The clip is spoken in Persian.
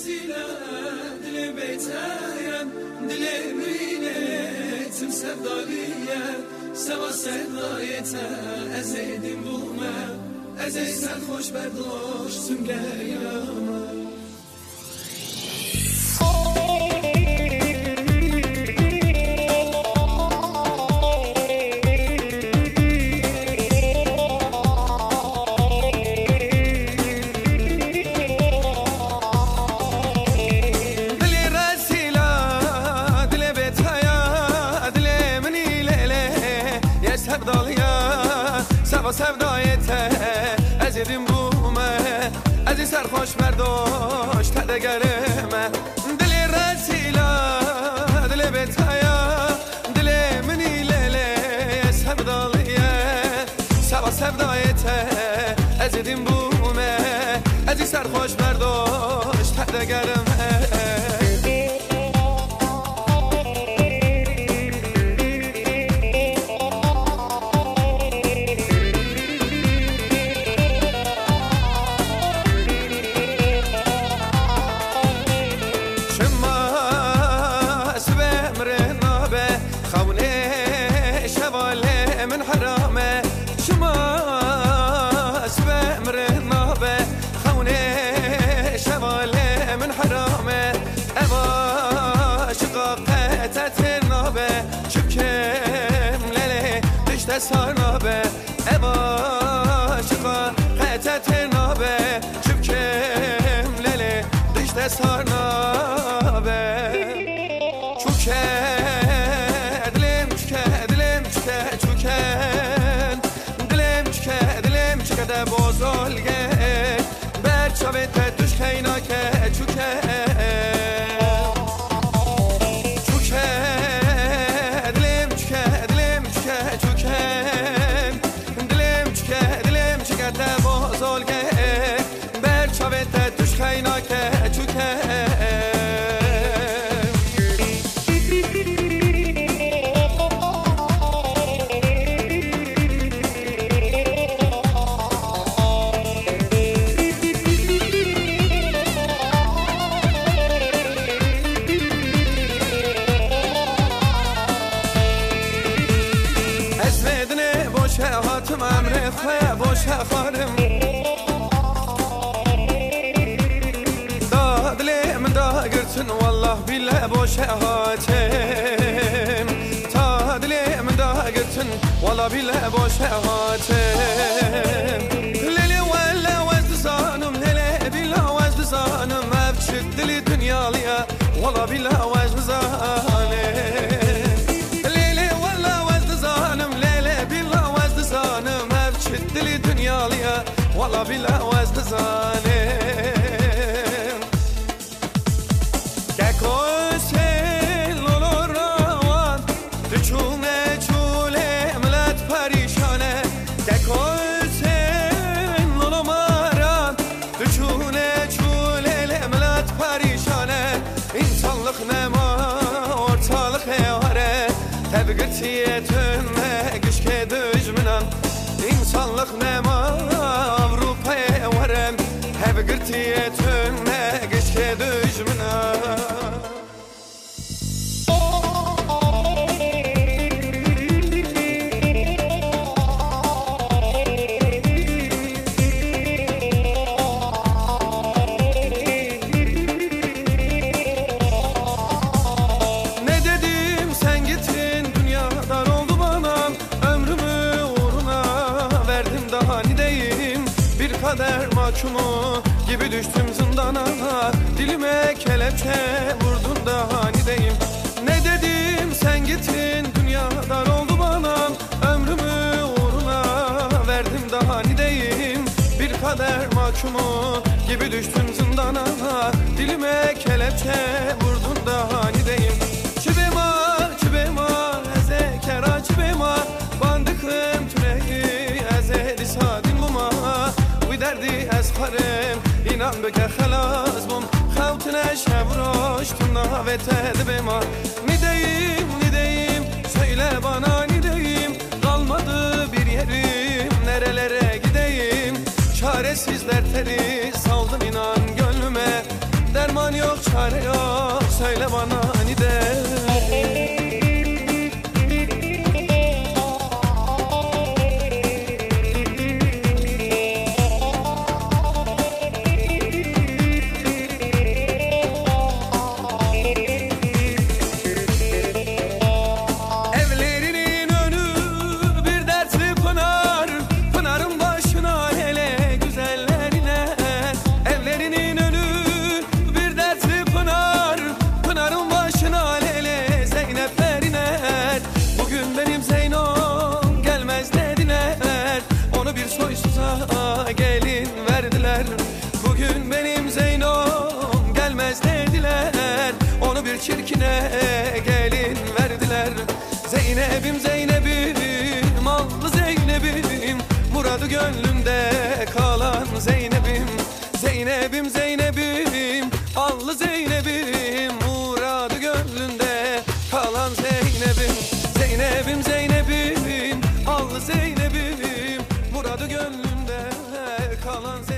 vesile dili beyteyen dili milletim sevdaliye seva sevdayete ezeydim bulme ezeysen hoş berdoş sümgeyeme. sevdایته ازیدیم بومه ازی سرخوش برداشت تدگرمه دلی رسیلا دلی بتایا دلی منی لیلی sevdalıya سوا sevdایته ازیدیم بومه ازی سرخوش برداشت تدگرمه سارنابه ابا شقا قطعت نابه شب کم لیلی دشت سارنابه چوکه دلم چوکه دلم چوکه چوکن دلم چوکه دلم چوکه ده بازالگه برچاوه تدوش خیناکه چوکه هاتم امر خواه باشه خارم دادلی من داگرتن والله بیله باشه هاتم دادلی من داگرتن والله بیله باشه هاتم لیلی ولا وزد زانم لیلی بیله وزد زانم افشک دلی دنیالیا والله بیله وزد زانم دلی دنیالیا والله بیلا وزن زانم که کسل لولو روان دچونه چوله ملت پریشانه که کسل لولو ماران دچونه چوله ملت پریشانه insanlık nema ortalık evare tebgirtiyetün güçke düşmünen İnsanlık nema Avrupa'ya varem hep gırtiyetüne geçke düşmüne Ne dedim sen gittin dünyadan oldu bana ömrümü bir kader mahkumu gibi düştüm zindana dilime kelepçe vurdun da hanideyim ne dedim sen gittin dünyadan oldu bana ömrümü uğruna verdim da hanideyim bir kader mahkumu gibi düştüm zindana dilime kelepçe vurdun da hanideyim çibema çibema eze kera çibema bandıkım türeyi eze disadin buma دردی از خرم اینم بگه خلاص بم خوتنه شب روش تو ناوته به ما nideyim söyle bana nideyim kalmadı bir yerim nerelere gideyim çaresiz dertleri saldım inan gönlüme derman yok çare yok, söyle bana hani de. Gelin verdiler. Bugün benim Zeyno'm gelmez dediler. Onu bir çirkine gelin verdiler. Zeynep'im Zeynep'im, allı Zeynep'im, muradı gönlümde kalan Zeynep'im. Zeynep'im Zeynep'im, allı Zeynep'im, muradı gönlümde kalan Zeynep'im. Zeynep'im Zeynep'im, allı Zeynep'im, muradı gönlümde kalan Zeynep'im.